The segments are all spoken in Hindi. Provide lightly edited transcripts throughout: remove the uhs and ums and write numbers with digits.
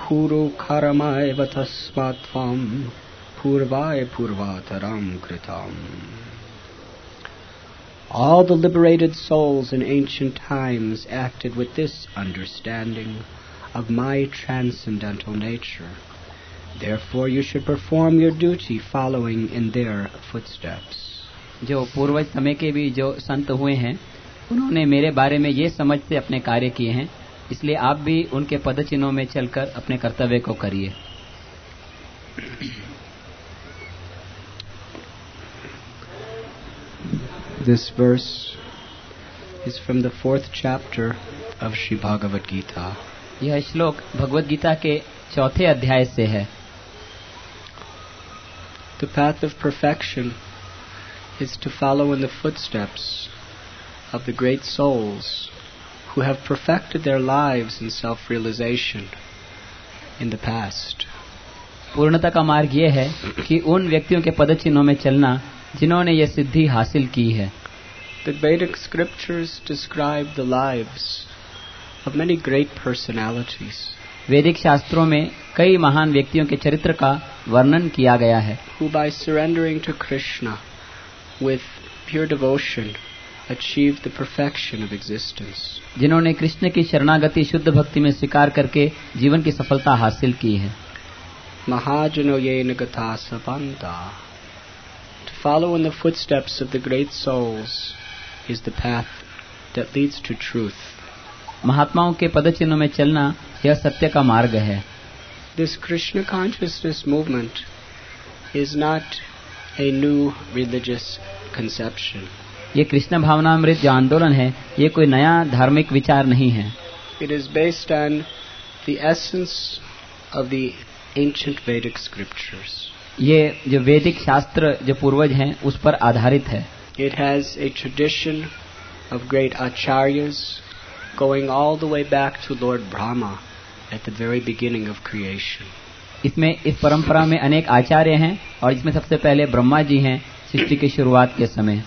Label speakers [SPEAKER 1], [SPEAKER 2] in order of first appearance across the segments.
[SPEAKER 1] Kuru karamai vatasmatvam purvai purvataram kritam. All the liberated souls in ancient times acted with this understanding of my transcendental nature. Therefore you should perform your duty following in their footsteps.
[SPEAKER 2] जो पूर्वज समय के भी जो संत हुए हैं उन्होंने मेरे बारे में ये समझ से अपने कार्य किए हैं, इसलिए आप भी उनके पदचिन्हों में चलकर अपने कर्तव्य को करिए।
[SPEAKER 1] This verse is from the 4th chapter of Sri Bhagavad Gita.
[SPEAKER 2] यह श्लोक भगवद गीता के 4थे अध्याय से है।
[SPEAKER 1] The path of perfection is to follow in the footsteps of the great souls who have perfected their lives in self-realization in the past.
[SPEAKER 2] पूर्णता का मार्ग ये है कि उन व्यक्तियों के पदचिन्हों में चलना जिन्होंने ये सिद्धि हासिल की है।
[SPEAKER 1] The Vedic scriptures describe the lives of many great personalities.
[SPEAKER 2] वैदिक शास्त्रों में कई महान व्यक्तियों के चरित्र का वर्णन किया गया है,
[SPEAKER 1] who by surrendering to Krishna with pure devotion achieved the perfection of existence.
[SPEAKER 2] जिन्होंने कृष्ण की शरणागति शुद्ध भक्ति में स्वीकार करके जीवन की सफलता हासिल की है।
[SPEAKER 1] Mahajano yena gata sabanta. To follow in the footsteps of the great souls is the path that leads to truth.
[SPEAKER 2] महात्माओं के पदचिन्हों में चलना यह सत्य का मार्ग है।
[SPEAKER 1] This Krishna consciousness movement is not a new religious conception.
[SPEAKER 2] ये कृष्ण भावनामृत जो आंदोलन है ये कोई नया धार्मिक विचार नहीं है।
[SPEAKER 1] It is based on the essence of the ancient Vedic scriptures.
[SPEAKER 2] ये जो वैदिक शास्त्र जो पूर्वज हैं उस पर आधारित है।
[SPEAKER 1] It has a tradition of great acharyas going all the way back to Lord Brahma at the very beginning of creation.
[SPEAKER 2] इसमें इस परंपरा में अनेक आचार्य हैं और इसमें सबसे पहले ब्रह्मा जी हैं सृष्टि की शुरुआत के समय।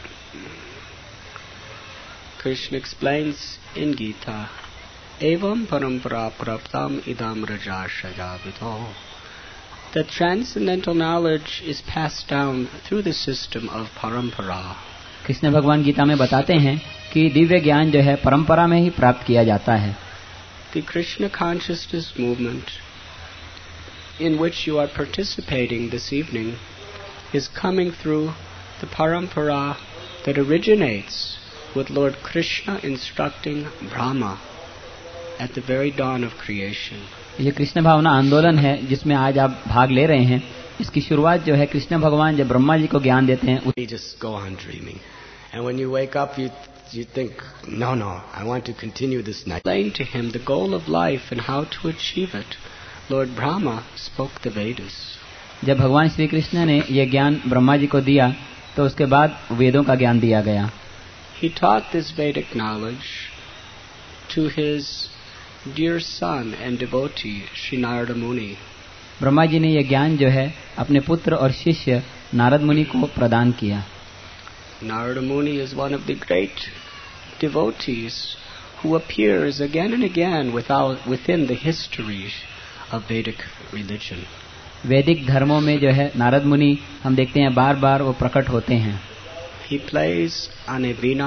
[SPEAKER 1] Krishna explains in Gita, Evam parampara praptam idam rajashaya vidho. That transcendental knowledge is passed down through the system of parampara.
[SPEAKER 2] Krishna भगवान गीता में बताते हैं कि दिव्य ज्ञान जो है परंपरा में ही प्राप्त किया जाता है।
[SPEAKER 1] The Krishna consciousness movement in which you are participating this evening is coming through the parampara that originates with Lord Krishna instructing Brahma at the very dawn of creation.
[SPEAKER 2] ये कृष्ण भावना आंदोलन है जिसमें आज आप भाग ले रहे हैं। इसकी शुरुआत जो है कृष्ण भगवान जब ब्रह्मा जी को ज्ञान देते हैं।
[SPEAKER 1] You just go on dreaming, and when you wake up, you think, no, I want to continue this night. Explain to him the goal of life and how to achieve it. Lord Brahma spoke the Vedas.
[SPEAKER 2] जब भगवान श्री कृष्ण ने ये ज्ञान ब्रह्मा जी को दिया तो उसके बाद वेदों का ज्ञान दिया गया।
[SPEAKER 1] He taught this Vedic knowledge to his dear son and devotee, Sri Narada Muni.
[SPEAKER 2] Brahma ji ने यह ज्ञान जो है अपने पुत्र और शिष्य नारद मुनि को प्रदान किया।
[SPEAKER 1] Narada Muni is one of the great devotees who appears again and again within the history of Vedic religion.
[SPEAKER 2] वैदिक धर्मों में जो है नारद मुनि हम देखते हैं बार बार वो प्रकट होते हैं।
[SPEAKER 1] He plays on a veena.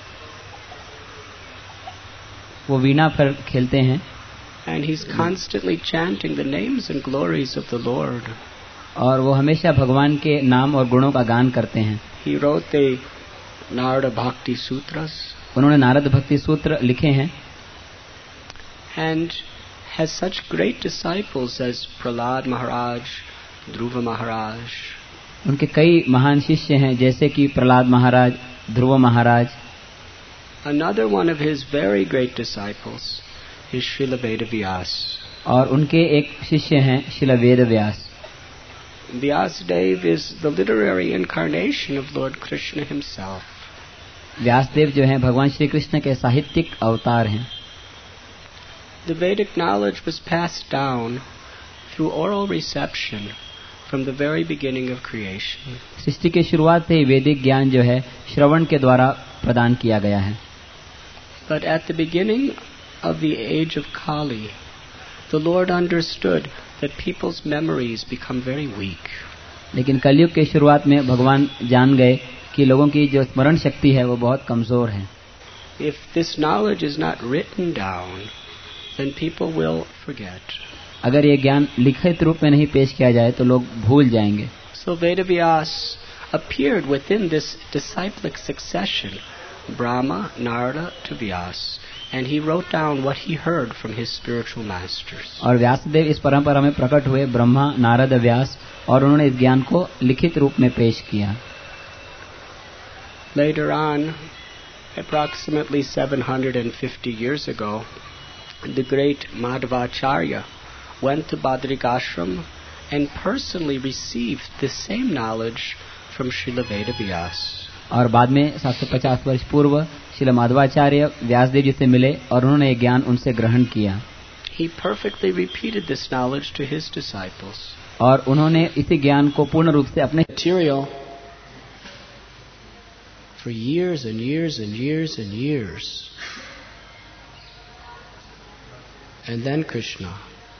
[SPEAKER 2] वो वीणा पर खेलते हैं।
[SPEAKER 1] And he's constantly chanting the names and glories of the Lord.
[SPEAKER 2] और वो हमेशा भगवान के नाम और गुणों का गान करते हैं।
[SPEAKER 1] He wrote the Narada Bhakti Sutras.
[SPEAKER 2] उन्होंने नारद भक्ति सूत्र लिखे हैं।
[SPEAKER 1] And has such great disciples as Prahlad Maharaj, Dhruva Maharaj.
[SPEAKER 2] उनके कई महान शिष्य हैं जैसे कि प्रहलाद महाराज, ध्रुव महाराज।
[SPEAKER 1] Another one of his very great disciples is Srila Vedavyas.
[SPEAKER 2] और उनके एक शिष्य हैं Srila Ved Vyas.
[SPEAKER 1] Vyasadeva is the literary incarnation of Lord Krishna himself.
[SPEAKER 2] Vyasdev जो हैं भगवान श्री कृष्ण के साहित्यिक अवतार हैं।
[SPEAKER 1] The Vedic knowledge was passed down through oral reception from the very beginning of creation.
[SPEAKER 2] सृष्टि की शुरुआत से ही वैदिक ज्ञान जो है श्रवण के द्वारा प्रदान किया गया है।
[SPEAKER 1] But at the beginning of the age of Kali, the Lord understood that people's memories become very weak.
[SPEAKER 2] लेकिन कलयुग के शुरुआत में भगवान जान गए कि लोगों की जो स्मरण शक्ति है वो बहुत कमजोर है.
[SPEAKER 1] If this knowledge is not written down, then people will forget.
[SPEAKER 2] अगर ये ज्ञान लिखित रूप में नहीं पेश किया जाए तो लोग भूल जाएंगे.
[SPEAKER 1] So Vedavyas appeared within this disciplic succession, Brahma, Narada to Vyas, and he wrote down what he heard from his spiritual masters.
[SPEAKER 2] और व्यासदेव इस परंपरा में प्रकट हुए, ब्रह्मा, नारद, व्यास, और उन्होंने इस ज्ञान को लिखित रूप में पेश किया.
[SPEAKER 1] Later on, approximately 750 years ago, the great Madhvacharya went to Badrikashram and personally received the same knowledge from Srila Vedavyas.
[SPEAKER 2] और बाद में 750 वर्ष पूर्व श्रील माधवाचार्य व्यासदेव जी से मिले और उन्होंने ज्ञान उनसे ग्रहण किया.
[SPEAKER 1] He perfectly repeated this knowledge to his disciples.
[SPEAKER 2] और उन्होंने इसी ज्ञान को पूर्ण रूप से अपने
[SPEAKER 1] material for years and years and years and years. And then Krishna,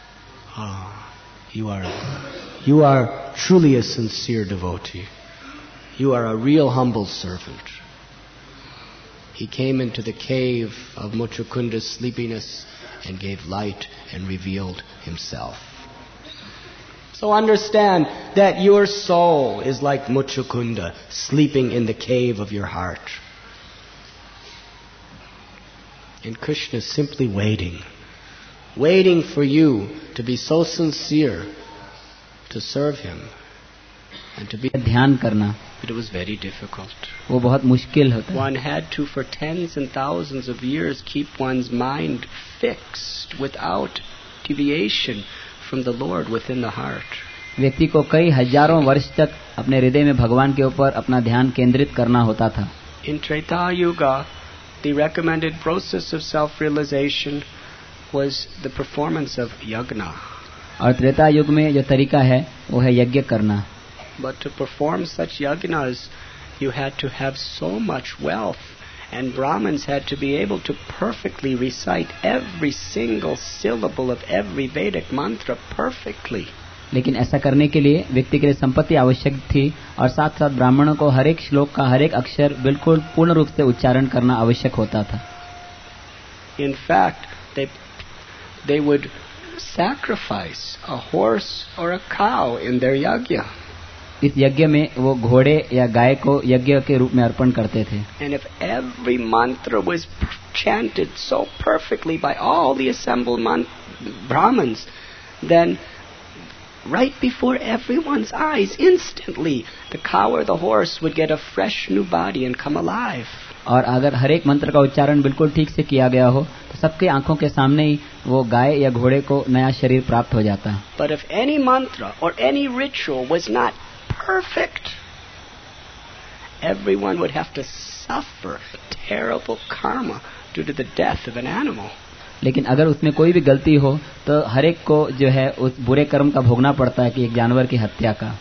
[SPEAKER 1] you are truly a sincere devotee. You are a real humble servant. He came into the cave of Muchukunda's sleepiness and gave light and revealed himself. So understand that your soul is like Muchukunda sleeping in the cave of your heart. And Krishna is simply waiting for you to be so sincere to serve him and to be
[SPEAKER 2] ध्यान करना.
[SPEAKER 1] But it was very difficult.
[SPEAKER 2] वो बहुत मुश्किल होता है.
[SPEAKER 1] One had to, for tens and thousands of years, keep one's mind fixed without deviation from the Lord within the heart.
[SPEAKER 2] व्यक्ति को कई हजारों वर्ष तक अपने हृदय में भगवान के ऊपर अपना ध्यान केंद्रित करना होता था.
[SPEAKER 1] In Treta Yuga, the recommended process of self-realization was the performance of yagna.
[SPEAKER 2] और त्रेता युग में जो तरीका है वो है यज्ञ करना.
[SPEAKER 1] But to perform such yagnas, you had to have so much wealth, and Brahmins had to be able to perfectly recite every single syllable of every Vedic mantra perfectly.
[SPEAKER 2] लेकिन ऐसा करने के लिए व्यक्ति के लिए संपत्ति आवश्यक थी और साथ साथ ब्राह्मणों को हर एक श्लोक का हर एक अक्षर बिल्कुल पूर्ण रूप से उच्चारण करना आवश्यक होता था.
[SPEAKER 1] In fact, they would sacrifice a horse or a cow in their yagya.
[SPEAKER 2] इस यज्ञ में वो घोड़े या गाय को यज्ञ के रूप में अर्पण करते थे.
[SPEAKER 1] And if every mantra was chanted so perfectly by all the assembled Brahmins, then right before everyone's eyes, instantly, the cow or the horse would get a fresh new body and come alive.
[SPEAKER 2] और अगर हर एक मंत्र का उच्चारण बिल्कुल ठीक से किया गया हो तो सबके आंखों के सामने ही वो गाय या घोड़े को नया शरीर प्राप्त हो जाता है.
[SPEAKER 1] But if any mantra or any ritual was not perfect, everyone would have to suffer terrible karma due to the death of an animal.
[SPEAKER 2] लेकिन अगर उसमें कोई भी गलती हो तो हर एक को जो है उस बुरे कर्म का भोगना पड़ता है कि एक जानवर की हत्या का.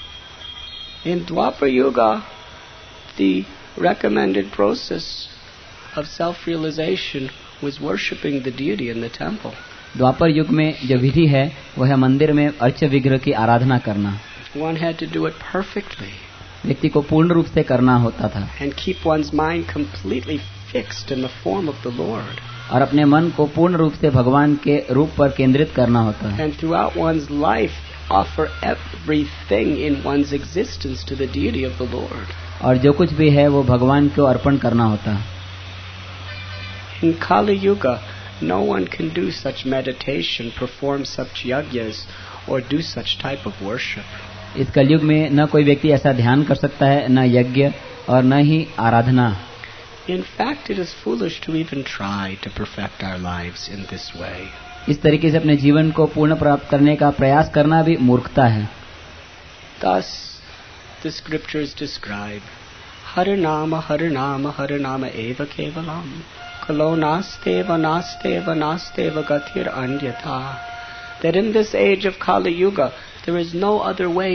[SPEAKER 1] In Dwapar Yuga, the recommended process of self-realization was worshipping the deity in the temple.
[SPEAKER 2] द्वापर युग में जो विधि है वह है मंदिर में अर्च विग्रह की आराधना करना.
[SPEAKER 1] One had to do it perfectly.
[SPEAKER 2] व्यक्ति को पूर्ण रूप से करना होता था.
[SPEAKER 1] And keep one's mind completely fixed in the form of the Lord.
[SPEAKER 2] और अपने मन को पूर्ण रूप से भगवान के रूप पर केंद्रित करना होता है.
[SPEAKER 1] And throughout one's life, offer everything in one's existence to the deity of the Lord.
[SPEAKER 2] और जो कुछ भी है वो भगवान को अर्पण करना होता है.
[SPEAKER 1] In Kali Yuga, no one can do such meditation, perform such yajnas, or do such type of worship.
[SPEAKER 2] इस कलयुग में न कोई व्यक्ति ऐसा ध्यान कर सकता है, न यज्ञ और न ही आराधना.
[SPEAKER 1] In fact, it is foolish to even try to perfect our lives in this way.
[SPEAKER 2] इस तरीके से अपने जीवन को पूर्ण प्राप्त करने का प्रयास करना भी मूर्खता है.
[SPEAKER 1] Thus, the scriptures describe Harinama eva kevalam kalo nasteva nasteva nasteva gatir anyatha. That in this age of Kali Yuga, there is no other way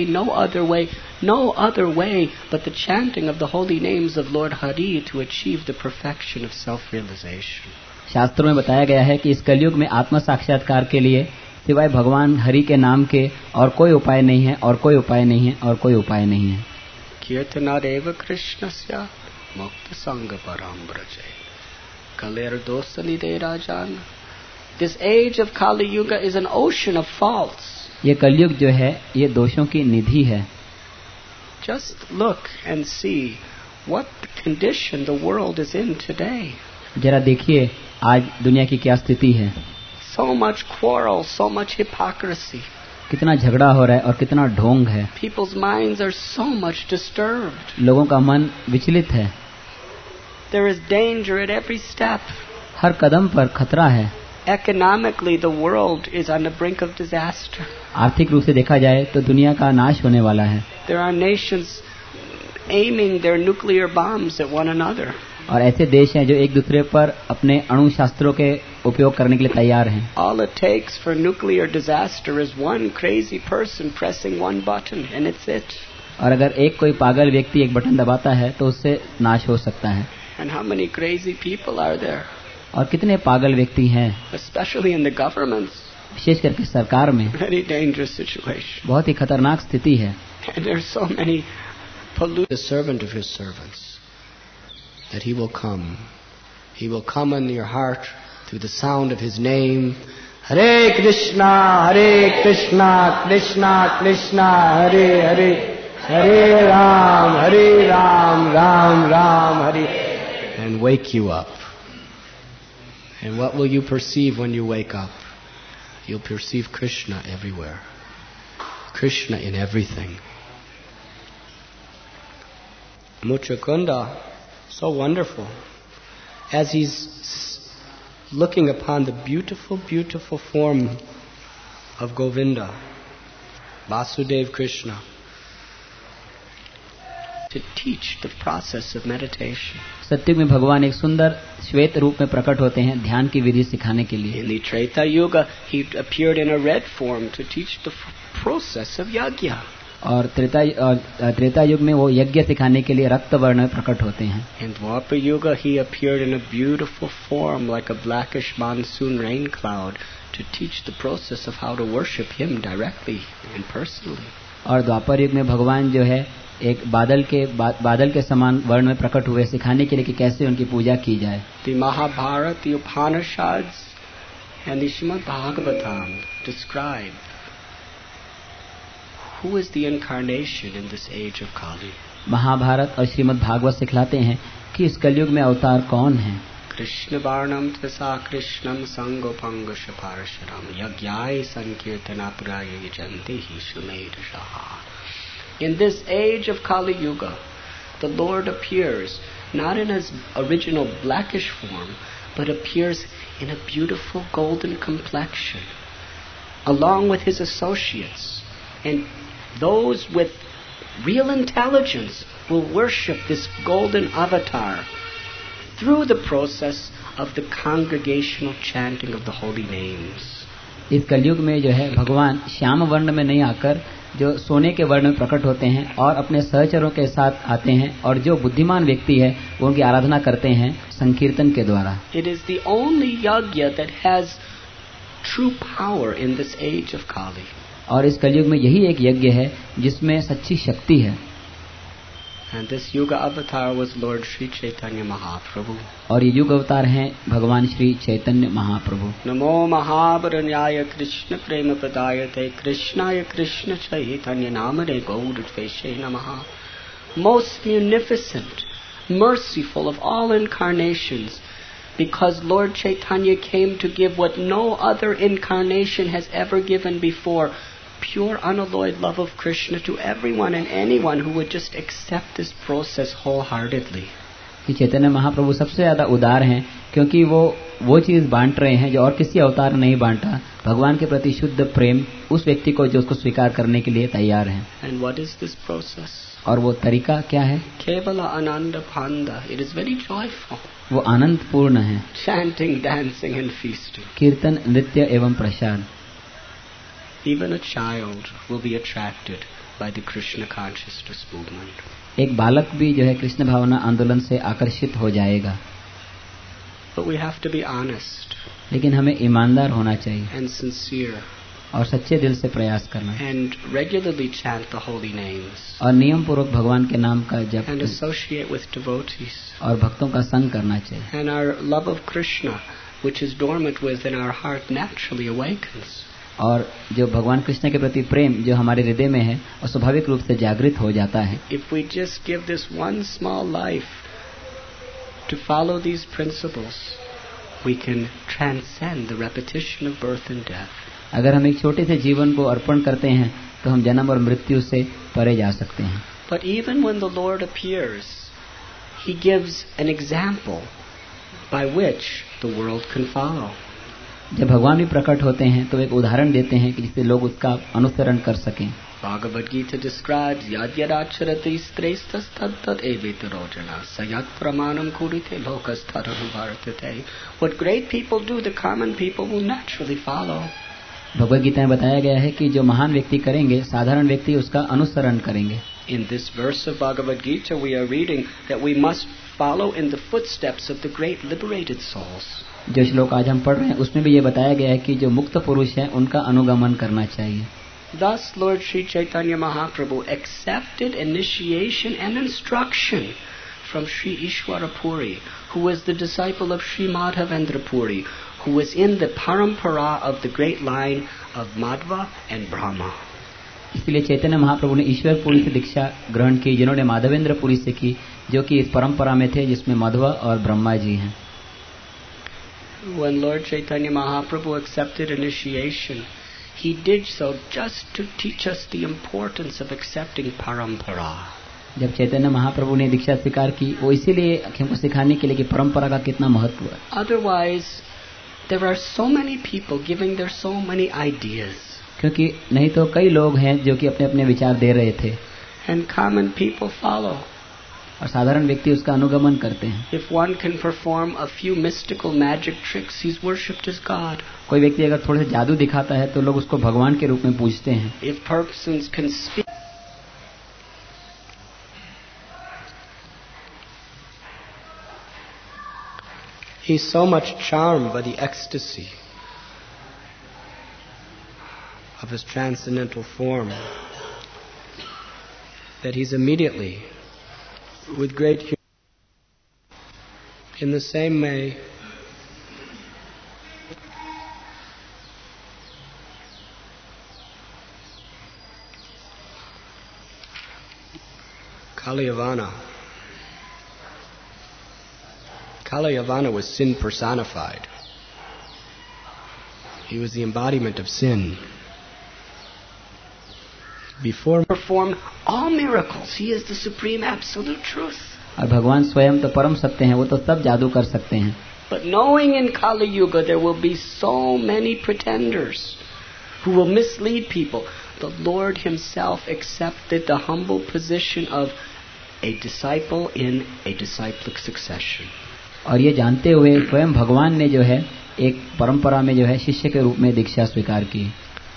[SPEAKER 1] but the chanting of the holy names of Lord Hari to achieve the perfection of self-realization.
[SPEAKER 2] शास्त्रों में बताया गया है कि इस कलयुग में आत्म साक्षात्कार के लिए सिवाय भगवान हरि के नाम के और कोई उपाय नहीं है, और कोई उपाय नहीं है, और कोई उपाय नहीं है।
[SPEAKER 1] कीर्तनादेव कृष्णस्य मुक्त संग परम ब्रजे कलेर्दोषनिधे राजान। This age of Kali Yuga is an ocean of faults.
[SPEAKER 2] ये कलयुग जो है ये दोषों की निधि है।
[SPEAKER 1] Just look and see what condition the world is in today.
[SPEAKER 2] जरा देखिए आज दुनिया की क्या स्थिति है।
[SPEAKER 1] So much quarrel, so much hypocrisy.
[SPEAKER 2] कितना झगड़ा हो रहा है और कितना ढोंग है।
[SPEAKER 1] People's minds are so much disturbed.
[SPEAKER 2] लोगों का मन विचलित है।
[SPEAKER 1] There is danger at every step.
[SPEAKER 2] हर कदम पर खतरा है।
[SPEAKER 1] Economically, the world is on the brink of disaster.
[SPEAKER 2] आर्थिक रूप से देखा जाए तो दुनिया का नाश होने वाला है।
[SPEAKER 1] There are nations aiming their nuclear bombs at one another.
[SPEAKER 2] और ऐसे देश हैं जो एक दूसरे पर अपने अणु शास्त्रों के उपयोग करने के लिए तैयार हैं।
[SPEAKER 1] All it takes for nuclear disaster is one crazy person pressing one button, and it's it.
[SPEAKER 2] और अगर एक कोई पागल व्यक्ति एक बटन दबाता है तो उससे नाश हो सकता है।
[SPEAKER 1] And how many crazy people are there?
[SPEAKER 2] और कितने पागल व्यक्ति हैं,
[SPEAKER 1] Especially in the governments.
[SPEAKER 2] विशेष करके सरकार में।
[SPEAKER 1] Very dangerous situation.
[SPEAKER 2] बहुत ही खतरनाक स्थिति है।
[SPEAKER 1] And there's so many polluted. The servant of his servants, that he will come. He will come in your heart through the sound of his name. Hare Krishna, Krishna Krishna, Hare Hare, Hare Ram, Ram Hare. And wake you up. And what will you perceive when you wake up? You'll perceive Krishna everywhere. Krishna in everything. Muchukunda, so wonderful. As he's looking upon the beautiful, beautiful form of Govinda, Vasudev Krishna, to teach the process of meditation.
[SPEAKER 2] सत्युग में भगवान एक सुंदर श्वेत रूप में प्रकट होते हैं ध्यान की विधि सिखाने के लिए।
[SPEAKER 1] In the Treta Yuga, he appeared in a red form to teach the process of yajna.
[SPEAKER 2] और त्रेता युग में वो यज्ञ सिखाने के लिए रक्त वर्ण में प्रकट होते हैं।
[SPEAKER 1] In Dwapar Yuga, he appeared in a beautiful form like a blackish monsoon rain cloud to teach the process of how to worship him directly and personally.
[SPEAKER 2] और द्वापर युग में भगवान जो है एक बादल के समान वर्ण में प्रकट हुए सिखाने के लिए कि कैसे उनकी पूजा की जाए।
[SPEAKER 1] The Mahabharata, the Upanishads, and the Srimad Bhagavatam describe who is the incarnation in this age of Kali.
[SPEAKER 2] Mahabharat और श्रीमद् भागवत सिखलाते हैं कि इस कलयुग में अवतार कौन है।
[SPEAKER 1] कृष्ण वर्णम त्वसा कृष्णम संगोपंग शपारशरम यज्ञाय संकीर्तना पुराय जंते ही सुमेधशः. In this age of Kali Yuga, the Lord appears not in his original blackish form, but appears in a beautiful golden complexion, along with his associates. And those with real intelligence will worship this golden avatar through the process of the congregational chanting of the holy names.
[SPEAKER 2] इस कलयुग में जो है भगवान श्याम वर्ण में नहीं आकर जो सोने के वर्ण में प्रकट होते हैं और अपने सहचरों के साथ आते हैं और जो बुद्धिमान व्यक्ति है वो उनकी आराधना करते हैं संकीर्तन के द्वारा।
[SPEAKER 1] It is the only yajna that has true power in this age of Kali.
[SPEAKER 2] और इस कलयुग में यही एक यज्ञ है जिसमें सच्ची शक्ति है।
[SPEAKER 1] And this Yuga avatar was Lord Sri Chaitanya Mahaprabhu.
[SPEAKER 2] और ये युग अवतार हैं भगवान श्री चैतन्य महाप्रभु।
[SPEAKER 1] नमो महावरण्याय कृष्ण प्रेम प्रदायते कृष्णाय कृष्ण चैतन्य नामने गौरद्वेषे नमः. Most munificent, merciful of all incarnations, because Lord Chaitanya came to give what no other incarnation has ever given before, pure unalloyed love of Krishna to everyone and anyone who would just accept this process wholeheartedly.
[SPEAKER 2] कि चैतन्य महाप्रभु सबसे ज्यादा उदार हैं क्योंकि वो चीज बांट रहे हैं जो और किसी अवतार नहीं बांटा, भगवान के प्रति शुद्ध प्रेम उस व्यक्ति को जो उसको स्वीकार करने के लिए तैयार है।
[SPEAKER 1] And what is this process?
[SPEAKER 2] और वो तरीका क्या है?
[SPEAKER 1] Kevala Ananda Panda. It is very joyful.
[SPEAKER 2] वो आनंद पूर्ण है।
[SPEAKER 1] Chanting, dancing and feasting.
[SPEAKER 2] कीर्तन, नृत्य एवं प्रसाद।
[SPEAKER 1] Even a child will be attracted by the Krishna consciousness movement.
[SPEAKER 2] एक बालक भी जो है कृष्ण भावना आंदोलन से आकर्षित हो जाएगा।
[SPEAKER 1] But we have to be honest
[SPEAKER 2] लेकिन हमें ईमानदार होना चाहिए
[SPEAKER 1] and sincere.
[SPEAKER 2] और सच्चे दिल से प्रयास करना
[SPEAKER 1] and regularly chant the holy names
[SPEAKER 2] और नियम पूर्वक भगवान के नाम का जप
[SPEAKER 1] and associate with devotees.
[SPEAKER 2] और भक्तों का संग करना चाहिए.
[SPEAKER 1] And our love of Krishna, which is dormant within our heart, naturally awakens.
[SPEAKER 2] और जो भगवान कृष्ण के प्रति प्रेम जो हमारे हृदय में है और स्वाभाविक रूप से जागृत हो जाता है.
[SPEAKER 1] If we just give this one small life to follow these principles, we can transcend the repetition of birth and death.
[SPEAKER 2] अगर हम एक छोटे से जीवन को अर्पण करते हैं तो हम जन्म और मृत्यु से परे जा सकते हैं.
[SPEAKER 1] But even when the Lord appears, He gives an example by which the world can follow.
[SPEAKER 2] जब भगवान भी प्रकट होते हैं तो एक उदाहरण देते हैं कि जिससे लोग उसका अनुसरण कर सकें.
[SPEAKER 1] Bhagavad Gita describes yad yadacharati sthrestas tad tad evetaro jana sayat pramanam kurite lokas tadahu vartate. What great people do, the common people will naturally follow.
[SPEAKER 2] Bhagavad Gita में बताया गया है कि जो महान व्यक्ति करेंगे साधारण व्यक्ति उसका अनुसरण करेंगे.
[SPEAKER 1] In this verse of Bhagavad Gita we are reading that we must follow in the footsteps of the great liberated souls.
[SPEAKER 2] जो श्लोक आज हम पढ़ रहे हैं उसमें भी ये बताया गया है कि जो मुक्त पुरुष हैं उनका अनुगमन करना चाहिए.
[SPEAKER 1] Thus Lord Sri Chaitanya Mahaprabhu accepted initiation and instruction from Sri Ishwara Puri, who was the disciple of Sri Madhavendra Puri, who was in the parampara of the great line of Madhva and Brahma.
[SPEAKER 2] इसलिए चैतन्य महाप्रभु ने ईश्वर पुरी से दीक्षा ग्रहण की जिन्होंने माधवेंद्र पुरी से की जो कि इस परंपरा में थे जिसमें मध्वा और ब्रह्मा जी हैं.
[SPEAKER 1] When Lord Chaitanya Mahaprabhu accepted initiation, he did so just to teach us the importance of accepting parampara.
[SPEAKER 2] जब चैतन्य महाप्रभु ने दीक्षा स्वीकार की वो इसीलिए हमको सिखाने के लिए कि परंपरा का कितना महत्व है.
[SPEAKER 1] Otherwise, there are so many people giving their so many ideas.
[SPEAKER 2] क्योंकि नहीं तो कई लोग हैं जो कि अपने अपने विचार दे रहे थे.
[SPEAKER 1] And common people follow.
[SPEAKER 2] और साधारण व्यक्ति उसका अनुगमन करते हैं.
[SPEAKER 1] If one can perform a few mystical magic tricks, he's worshipped as God.
[SPEAKER 2] कोई व्यक्ति अगर थोड़े से जादू दिखाता है तो लोग उसको भगवान के रूप में पूजते हैं.
[SPEAKER 1] If persons can speak, he's so much charmed by the ecstasy of his transcendental form that he's immediately, with great humility, in the same way Kalayavana was sin personified. He was the embodiment of sin. Before performed all miracles, he is the supreme absolute truth.
[SPEAKER 2] और भगवान स्वयं तो परम सत्य हैं, वो तो सब जादू कर सकते हैं.
[SPEAKER 1] But knowing in Kali Yuga there will be so many pretenders who will mislead people, the Lord himself accepted the humble position of a disciple in a disciplic succession.
[SPEAKER 2] और ये जानते हुए स्वयं भगवान ने जो है एक परंपरा में जो है शिष्य के रूप में दीक्षा स्वीकार की.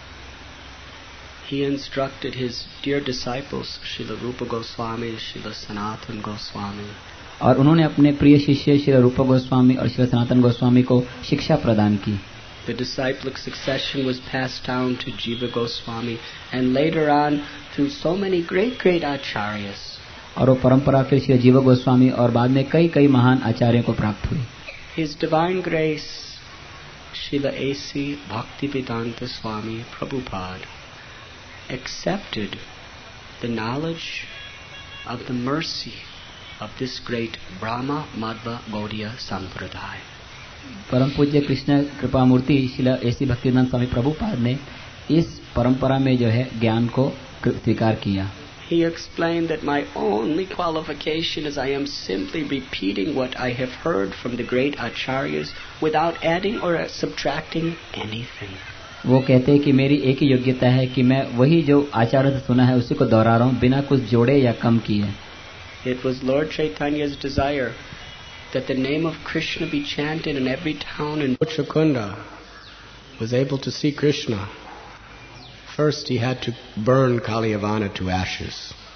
[SPEAKER 1] He instructed his dear disciples, Srila Rupa Goswami, Srila Sanatana Goswami.
[SPEAKER 2] और उन्होंने अपने प्रिय शिष्य श्री रूप गोस्वामी और श्री सनातन गोस्वामी को शिक्षा प्रदान की.
[SPEAKER 1] The disciplic succession was passed down to Jiva Goswami and later on through so many great acharyas.
[SPEAKER 2] और वो परंपरा फिर श्री जीव गोस्वामी और बाद में कई महान आचार्यों को प्राप्त हुई.
[SPEAKER 1] His divine grace, Srila A.C. Bhaktivedanta Swami Prabhupada, accepted the knowledge of the mercy of this great Brahma Madhva Gaudiya Sampradaya.
[SPEAKER 2] परम पूज्य कृष्ण कृपा मूर्ति श्रील A.C. भक्तिवेदांत स्वामी प्रभुपाद ने इस परंपरा में जो है ज्ञान को स्वीकार किया.
[SPEAKER 1] He explained that my only qualification is I am simply repeating what I have heard from the great acharyas without adding or subtracting anything.
[SPEAKER 2] वो कहते हैं कि मेरी एक ही योग्यता है कि मैं वही जो आचार्य से सुना है उसी को दोहरा रहा हूँ बिना कुछ जोड़े या कम किए.
[SPEAKER 1] It was Lord Chaitanya's desire that the name of Krishna be chanted in every town, and Uchakunda was able to see Krishna. First he had to burn Kalyavana to ashes.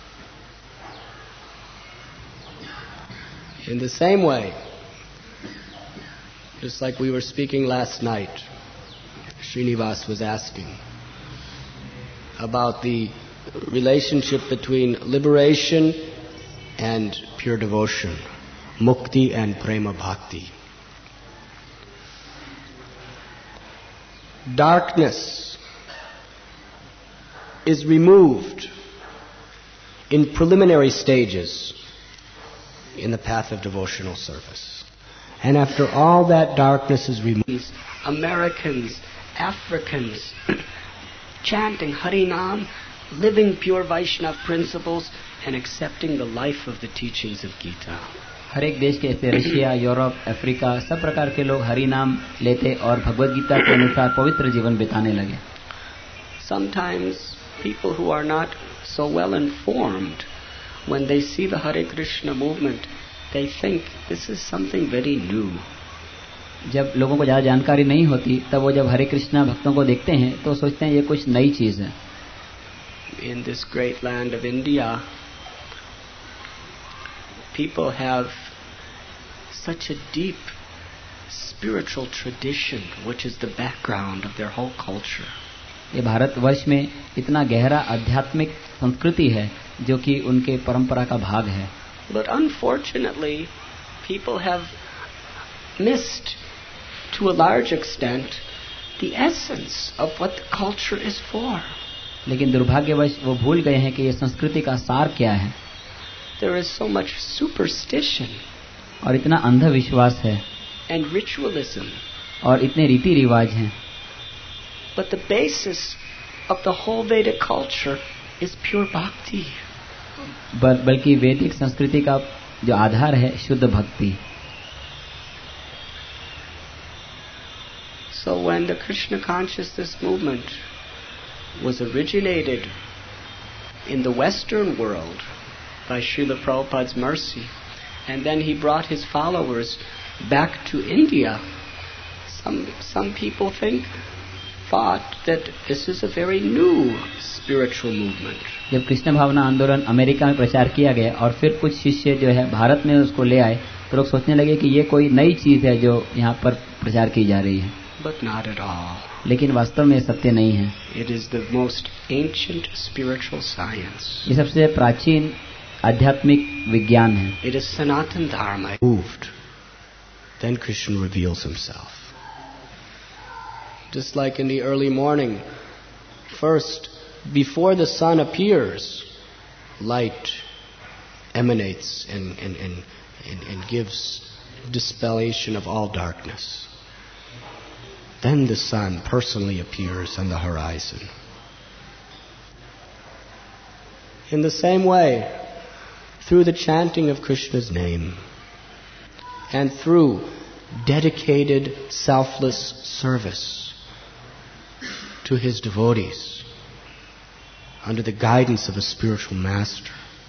[SPEAKER 1] In the same way, just like we were speaking last night, Srinivas was asking, about the relationship between liberation and pure devotion, mukti and prema bhakti. Darkness is removed in preliminary stages in the path of devotional service. And after all that darkness is removed, Americans, Africans, chanting Harinam, living pure Vaishnava principles, and accepting the life of the teachings of Gita.
[SPEAKER 2] हर एक देश के ऐसे रशिया, यूरोप, अफ्रीका सब प्रकार के लोग हरि नाम लेते और भगवद गीता के अनुसार पवित्र जीवन बिताने लगे.
[SPEAKER 1] Sometimes people who are not so well informed, when they see the Hare Krishna movement, they think this is something very new.
[SPEAKER 2] जब लोगों को ज्यादा जानकारी नहीं होती तब वो जब हरे कृष्णा भक्तों को देखते हैं तो सोचते हैं ये कुछ नई चीज है.
[SPEAKER 1] In this great land of India, people have such a deep spiritual tradition which is the background of their whole culture.
[SPEAKER 2] ये भारतवर्ष में इतना गहरा आध्यात्मिक संस्कृति है जो कि उनके परंपरा का भाग है.
[SPEAKER 1] But unfortunately, people have missed to a large extent the essence of what the culture is for.
[SPEAKER 2] लेकिन दुर्भाग्यवश वो भूल गए हैं कि ये संस्कृति का सार क्या है.
[SPEAKER 1] There is so much superstition
[SPEAKER 2] और इतना अंधविश्वास है
[SPEAKER 1] and ritualism.
[SPEAKER 2] और इतने रीति रिवाज हैं.
[SPEAKER 1] But the basis of the whole Vedic culture is pure bhakti.
[SPEAKER 2] बल्कि वैदिक संस्कृति का जो आधार है शुद्ध भक्ति.
[SPEAKER 1] So when the Krishna consciousness movement was originated in the Western world by Srila Prabhupada's mercy, and then he brought his followers back to India, some people thought that this is a very new spiritual movement.
[SPEAKER 2] जब कृष्ण भावना आंदोलन अमेरिका में प्रचार किया गया और फिर कुछ शिष्य जो है भारत में उसको ले आए तो लोग सोचने लगे कि ये कोई नई चीज है जो यहाँ पर प्रचार की जा रही है.
[SPEAKER 1] But not at all.
[SPEAKER 2] लेकिन वास्तव में सत्य नहीं है.
[SPEAKER 1] It is the most ancient spiritual science.
[SPEAKER 2] ये सबसे प्राचीन आध्यात्मिक विज्ञान है.
[SPEAKER 1] It is Sanatan Dharma. Moved. Then Krishna reveals himself. Just like in the early morning, first, before the sun appears, light emanates and gives dispellation of all darkness. Then the sun personally appears on the horizon. In the same way, through the chanting of Krishna's name and through dedicated, selfless service to his devotees under the guidance of a spiritual master,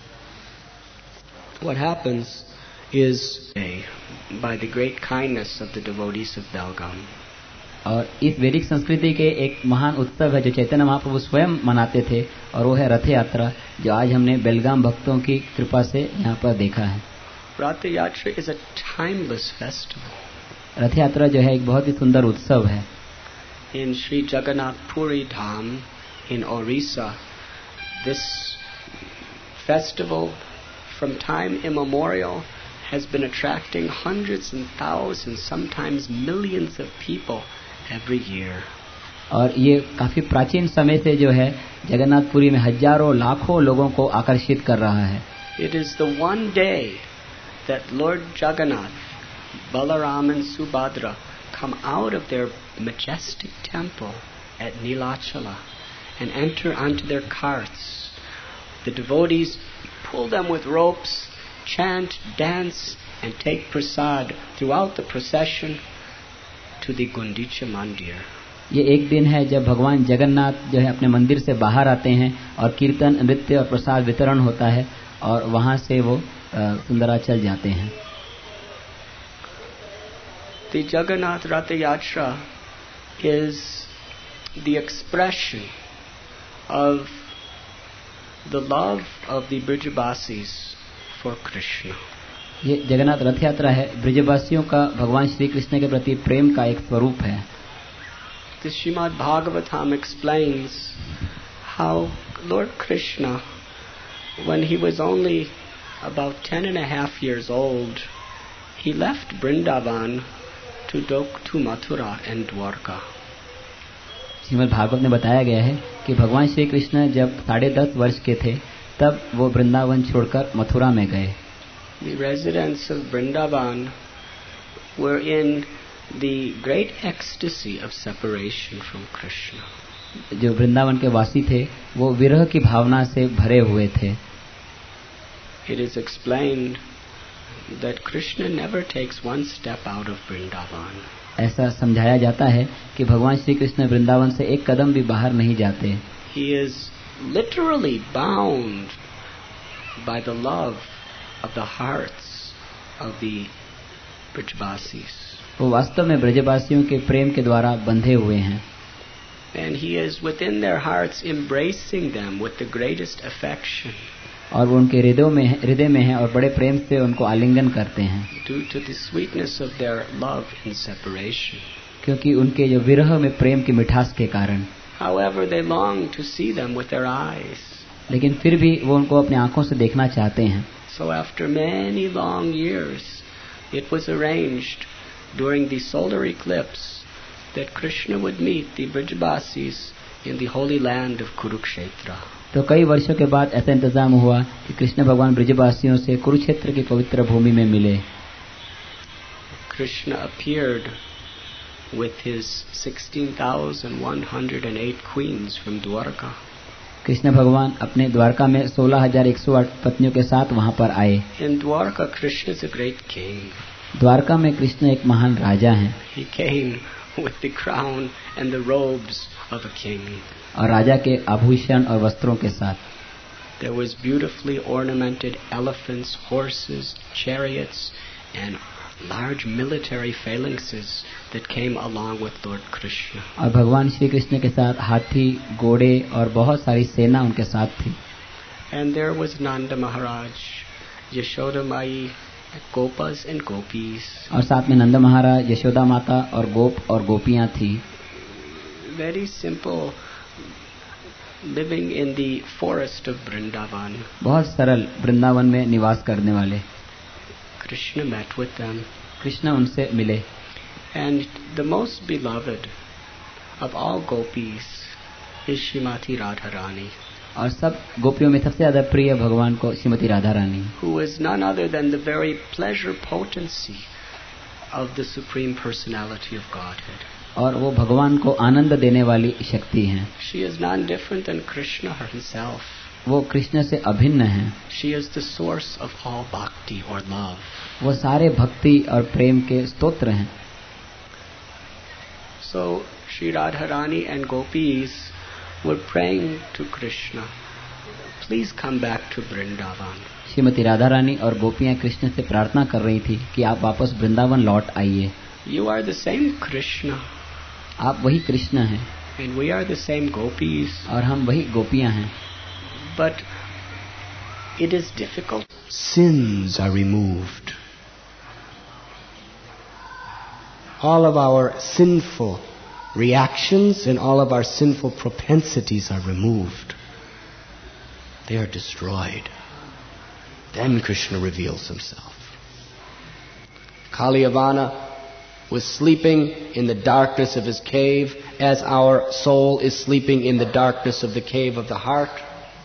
[SPEAKER 1] what happens is by the great kindness of the devotees of Belgaum.
[SPEAKER 2] और इस वैदिक संस्कृति के एक महान उत्सव है जो चैतन्य महाप्रभु स्वयं मनाते थे और वो है रथ यात्रा जो आज हमने बेलगाम भक्तों की कृपा से यहाँ पर देखा है.
[SPEAKER 1] रथ यात्रा is a timeless festival.
[SPEAKER 2] रथ यात्रा जो है एक बहुत ही सुंदर उत्सव है.
[SPEAKER 1] In Sri Jagannath Puri Dham in Orissa, this festival from time immemorial has been attracting hundreds and thousands, sometimes millions of people every year.
[SPEAKER 2] और ये काफी प्राचीन समय से जो है जगन्नाथपुरी में हजारों लाखों लोगों को आकर्षित कर रहा है.
[SPEAKER 1] It is the one day that Lord Jagannath, Balaram and Subhadra come out of their majestic temple at Nilachala and enter onto their carts. The devotees pull them with ropes, chant, dance, and take prasad throughout the procession to the Gundicha Mandir.
[SPEAKER 2] ये एक दिन है जब भगवान जगन्नाथ जो है अपने मंदिर से बाहर आते हैं और कीर्तन, नृत्य और प्रसाद वितरण होता है और वहां से वो सुंदराचल जाते हैं.
[SPEAKER 1] The Jagannath Ratha Yatra is the expression of the love of the Brijabasis for Krishna.
[SPEAKER 2] ये जगन्नाथ रथ यात्रा है ब्रजवासियों का भगवान श्री कृष्ण के प्रति प्रेम का एक स्वरूप है.
[SPEAKER 1] The Srimad Bhagavatam explains how Lord Krishna, when he was only about 10.5 years old, he left Vrindavan to Mathura and Dwarka.
[SPEAKER 2] Shrimad Bhagavat में बताया गया है कि भगवान श्री कृष्ण जब 10.5 वर्ष के थे तब वो वृंदावन छोड़कर मथुरा में गए.
[SPEAKER 1] The residents of Vrindavan were in the great ecstasy of separation from Krishna.
[SPEAKER 2] जो वृंदावन के वासी थे वो विरह की भावना से भरे हुए थे.
[SPEAKER 1] It is explained that Krishna never takes one step out of Vrindavan.
[SPEAKER 2] ऐसा समझाया जाता है कि भगवान श्री कृष्ण वृंदावन से एक कदम भी बाहर नहीं जाते.
[SPEAKER 1] He is literally bound by the love of the hearts of the Brajbasis.
[SPEAKER 2] वो वास्तव में ब्रजवासियों के प्रेम के द्वारा बंधे हुए हैं.
[SPEAKER 1] And he is within their hearts embracing them with the greatest affection.
[SPEAKER 2] और वो उनके हृदय में है और बड़े प्रेम से उनको आलिंगन करते हैं.
[SPEAKER 1] Due to the sweetness of their love in separation.
[SPEAKER 2] क्योंकि उनके जो विरह में प्रेम की मिठास के कारण.
[SPEAKER 1] However, they long to see them with their eyes.
[SPEAKER 2] लेकिन फिर भी वो उनको अपनी आंखों से देखना चाहते हैं.
[SPEAKER 1] So after many long years, it was arranged during the solar eclipse that Krishna would meet the Brajbasis in the holy land of Kurukshetra.
[SPEAKER 2] तो कई वर्षों के बाद ऐसा इंतजाम हुआ कि कृष्ण भगवान ब्रजवासियों से कुरुक्षेत्र की पवित्र भूमि में मिले.
[SPEAKER 1] Krishna appeared with his 16,108 queens from Dwarka.
[SPEAKER 2] Krishna भगवान अपने द्वारका में 16,108 पत्नियों के साथ वहां पर आए.
[SPEAKER 1] In Dwarka, Krishna is a great king.
[SPEAKER 2] Dwarka में कृष्ण एक महान राजा हैं.
[SPEAKER 1] He came with the crown and the robes of a king.
[SPEAKER 2] और राजा के आभूषण और वस्त्रों के साथ.
[SPEAKER 1] There was beautifully ornamented elephants, horses, chariots, and large military phalanxes that came along with Lord Krishna.
[SPEAKER 2] और भगवान श्री कृष्ण के साथ हाथी, घोड़े और बहुत सारी सेना उनके साथ थी.
[SPEAKER 1] And there was Nanda Maharaj, Yashoda Mai, Gopas and Gopis.
[SPEAKER 2] और साथ में नंद महाराज, यशोदा माता और गोप और गोपियां थी.
[SPEAKER 1] Very simple, living in the forest of Vrindavan.
[SPEAKER 2] बहुत सरल वृंदावन में निवास करने वाले.
[SPEAKER 1] Krishna met with them.
[SPEAKER 2] Krishna उनसे मिले.
[SPEAKER 1] And the most beloved of all gopis is Shrimati Radharani.
[SPEAKER 2] और सब गोपियों में सबसे ज्यादा प्रिय भगवान को Shrimati Radha Rani.
[SPEAKER 1] Who is none other than the very pleasure potency of the Supreme Personality of Godhead.
[SPEAKER 2] और वो भगवान को आनंद देने वाली शक्ति हैं.
[SPEAKER 1] She is none different than Krishna himself.
[SPEAKER 2] वो कृष्ण से अभिन्न हैं.
[SPEAKER 1] She is the source of all bhakti or love.
[SPEAKER 2] वो सारे भक्ति और प्रेम के स्तोत्र हैं.
[SPEAKER 1] So Shri Radharani and Gopis were praying to Krishna, please come back to Vrindavan.
[SPEAKER 2] Shrimati Radha Rani और गोपियां कृष्ण से प्रार्थना कर रही थी कि आप वापस वृंदावन लौट आइए.
[SPEAKER 1] You are the same Krishna.
[SPEAKER 2] आप वही कृष्ण हैं.
[SPEAKER 1] And we are the same gopis.
[SPEAKER 2] और हम वही गोपियां हैं.
[SPEAKER 1] But it is difficult. Sins are removed. All of our sinful reactions and all of our sinful propensities are removed. They are destroyed. Then Krishna reveals himself. Kaliyavana was sleeping in the darkness of his cave as our soul is sleeping in the darkness of the cave of the heart.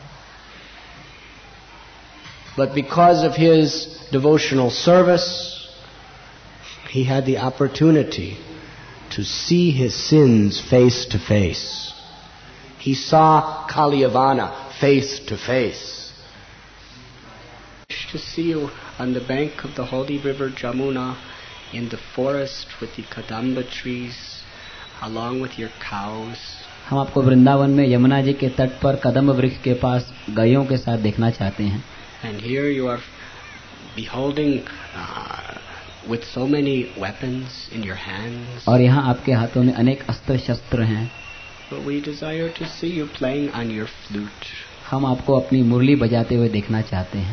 [SPEAKER 1] But because of his devotional service, he had the opportunity to see his sins face to face. He saw Kaliyavana face to face. I wish to see you on the bank of the holy river Jamuna, in the forest with the kadamba trees, along with your cows.
[SPEAKER 2] हम आपको वृंदावन में यमुना जी के तट पर कदम्ब वृक्ष के पास गायों के साथ देखना चाहते हैं.
[SPEAKER 1] And here you are beholding with so many weapons in your hands.
[SPEAKER 2] और यहाँ आपके हाथों में अनेक अस्त्र शस्त्र हैं.
[SPEAKER 1] But we desire to see you playing on your flute.
[SPEAKER 2] हम आपको अपनी मुरली बजाते हुए देखना चाहते हैं.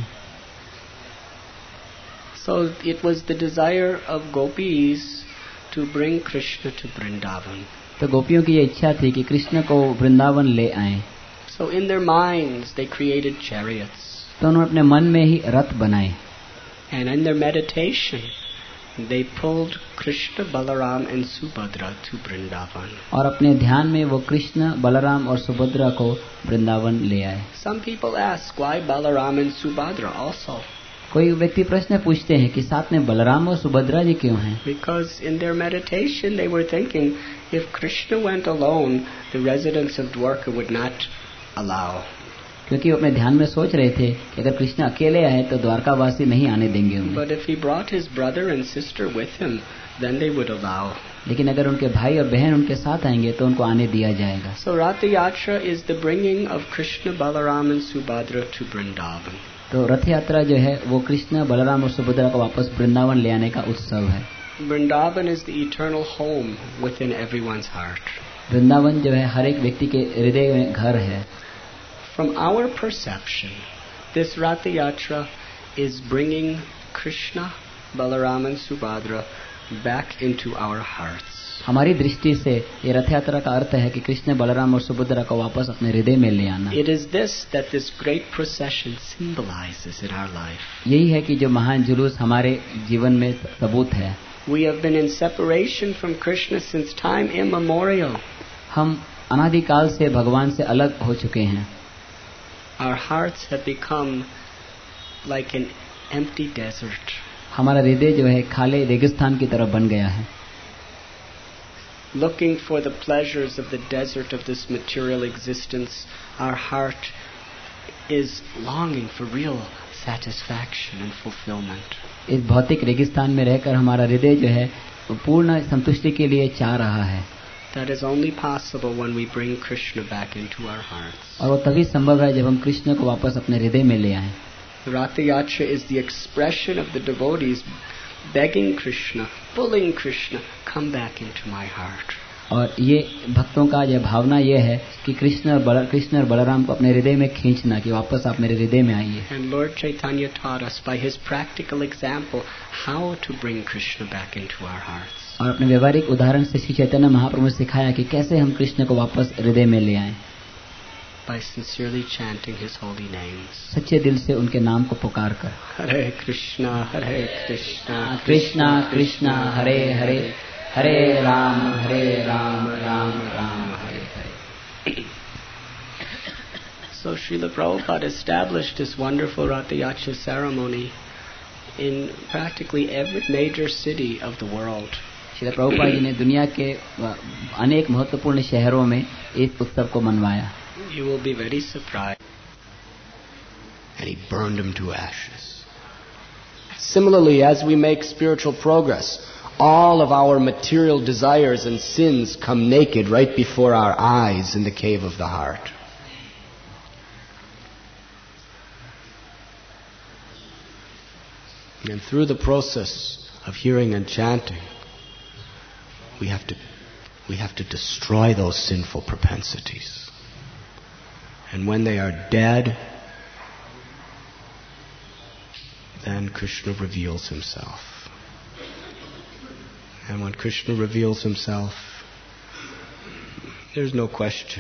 [SPEAKER 1] So it was the desire of gopis to bring Krishna to Vrindavan.
[SPEAKER 2] तो गोपियों की ये इच्छा थी कि कृष्ण को वृंदावन ले आएं.
[SPEAKER 1] So in their minds they created chariots.
[SPEAKER 2] तो उन्होंने अपने मन में ही रथ बनाए,
[SPEAKER 1] And in their meditation they pulled Krishna, Balaram and Subhadra to Vrindavan.
[SPEAKER 2] और अपने ध्यान में वो कृष्ण, बलराम और सुभद्रा को वृंदावन ले आए।
[SPEAKER 1] Some people ask why Balaram and Subhadra also.
[SPEAKER 2] कोई व्यक्ति प्रश्न पूछते हैं कि साथ में बलराम और सुभद्रा जी क्यों हैं?
[SPEAKER 1] Because in their meditation they were thinking if Krishna went alone, the residents of Dwarka would not allow.
[SPEAKER 2] क्योंकि वो अपने ध्यान में सोच रहे थे कि अगर कृष्ण अकेले आए तो द्वारकावासी नहीं आने देंगे उन्हें।
[SPEAKER 1] But if he brought his brother and sister with him, then they would allow.
[SPEAKER 2] लेकिन अगर उनके भाई और बहन उनके साथ आएंगे तो उनको आने दिया जाएगा।
[SPEAKER 1] So Rath Yatra is the bringing of Krishna, Balaram and Subhadra to Vrindavan.
[SPEAKER 2] तो रथ यात्रा जो है वो कृष्ण, बलराम और सुभद्रा को वापस वृंदावन ले आने का उत्सव है।
[SPEAKER 1] Vrindavan is the eternal home within everyone's heart.
[SPEAKER 2] Vrindavan जो है हर एक व्यक्ति के हृदय में घर है।
[SPEAKER 1] From our perception, this Rath Yatra is bringing Krishna, Balaram and Subhadra back into our hearts.
[SPEAKER 2] हमारी दृष्टि से ये रथ यात्रा का अर्थ है कि कृष्ण, बलराम और सुभद्रा को वापस अपने हृदय में ले आना।
[SPEAKER 1] It is this that this great procession symbolizes in our life.
[SPEAKER 2] यही है कि जो महान जुलूस हमारे जीवन में सबूत है।
[SPEAKER 1] We have been in separation from Krishna since time immemorial.
[SPEAKER 2] हम अनादिकाल से भगवान से अलग हो चुके हैं।
[SPEAKER 1] Our hearts have become like an empty desert.
[SPEAKER 2] हमारा हृदय जो है खाली रेगिस्तान की तरह बन गया है।
[SPEAKER 1] Looking for the pleasures of the desert of this material existence, our heart is longing for real satisfaction and fulfillment.
[SPEAKER 2] इस भौतिक रेगिस्तान में रहकर हमारा हृदय जो है पूर्ण संतुष्टि के लिए चाह रहा है।
[SPEAKER 1] That is only possible when we bring Krishna back into our hearts.
[SPEAKER 2] और वो तभी संभव है जब हम कृष्ण को वापस अपने हृदय में ले आएं।
[SPEAKER 1] Rath Yatra is the expression of the devotees begging Krishna, pulling Krishna, come back into my heart.
[SPEAKER 2] और ये भक्तों का यह भावना ये है कि कृष्ण और बलराम को अपने हृदय में खींचना, कि वापस आप मेरे हृदय में आइए।
[SPEAKER 1] And Lord Chaitanya taught us by his practical example how to bring Krishna back into our hearts.
[SPEAKER 2] और अपने व्यवहारिक उदाहरण से श्री चैतन्य महाप्रभु ने सिखाया कि कैसे हम कृष्ण को वापस हृदय में ले आएं।
[SPEAKER 1] By sincerely chanting his holy names.
[SPEAKER 2] सच्चे दिल से उनके नाम को पुकार कर।
[SPEAKER 1] Hare Krishna,
[SPEAKER 2] Krishna Krishna Hare Hare, Hare Ram Ram Ram Hare Hare.
[SPEAKER 1] So Srila Prabhupada established this wonderful Rath Yatra ceremony in practically every major city of the world.
[SPEAKER 2] Srila Prabhupada ji ने दुनिया के अनेक महत्वपूर्ण शहरों में इस उत्सव को मनवाया।
[SPEAKER 1] You will be very surprised. And he burned him to ashes. Similarly, as we make spiritual progress, all of our material desires and sins come naked right before our eyes in the cave of the heart. And through the process of hearing and chanting, we have to destroy those sinful propensities. And when they are dead, then Krishna reveals himself. And when Krishna reveals himself, there's no question.